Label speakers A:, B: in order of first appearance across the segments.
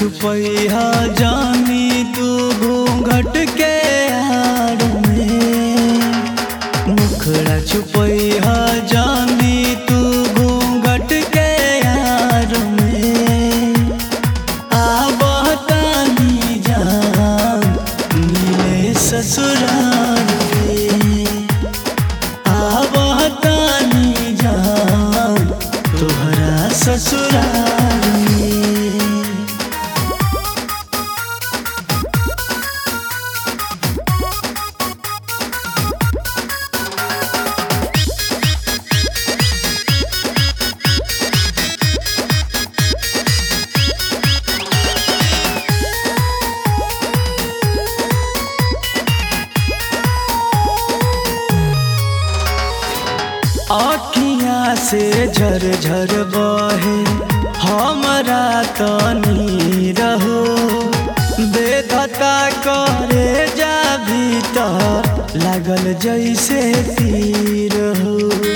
A: छुपैया जानी तू घूंघट के आड़ में, मुखड़ा छुपैया जानी तू घूंघट के आड़ में। आबतानी जान मिले ससुराल में, आबतानी जान तोहरा ससुराल में। आँखियाँ से झर झर बहे हमरा तनी रहो, बेधता करे जा भीतर लागल जैसे तीर हो,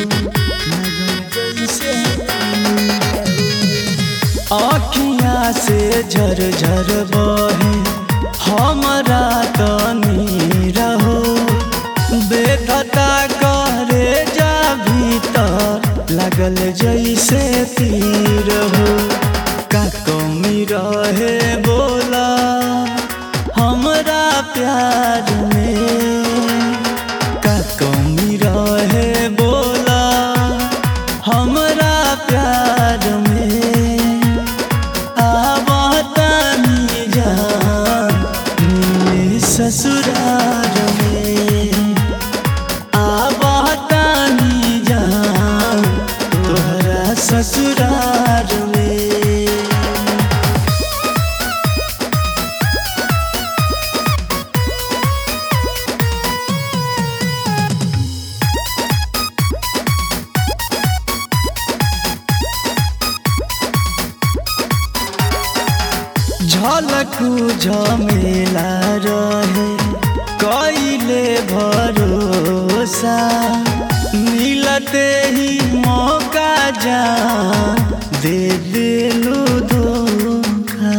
A: आँखियाँ से झर झर बहे हमरा तनी रहो, बेधता करे जा भीतर लागल जैसे तीर हो। का कमी रहे बोला हमरा प्यार में, का कमी रहे बोला हमरा प्यार में। आबतानी जान मिले ससुराल में, आबतानी जान तोहरा ससुराल में। झलकू झमेला रहे कइले भरोसा, मिलते ही मौका जान दे दिलू धोखा।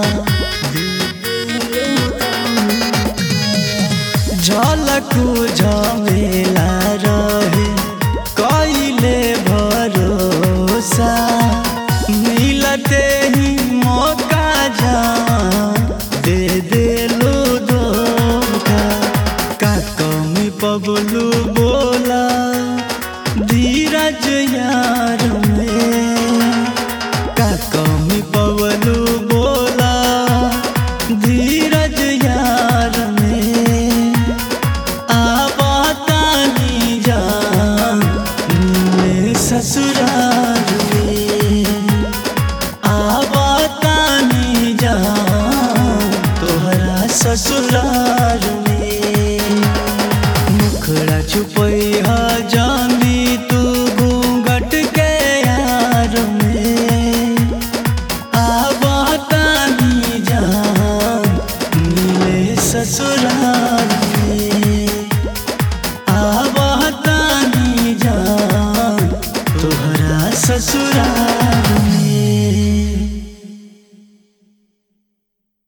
A: झलकू झमेला रहे कइले भरोसा, मिलते ही मौका जान दे दिलू धोखा। का कमी पबलू बोला धीरज यार में, का कमी पबलू बोला धीरज यार में। आबतानी जान मिले ससुराल में, आबतानी जान तोहरा ससुराल में। मुखड़ा छुपैया जानी तू घूंघट के यार में, आबतानी जान मिले ससुराल में, आबतानी जान तोहरा ससुराल।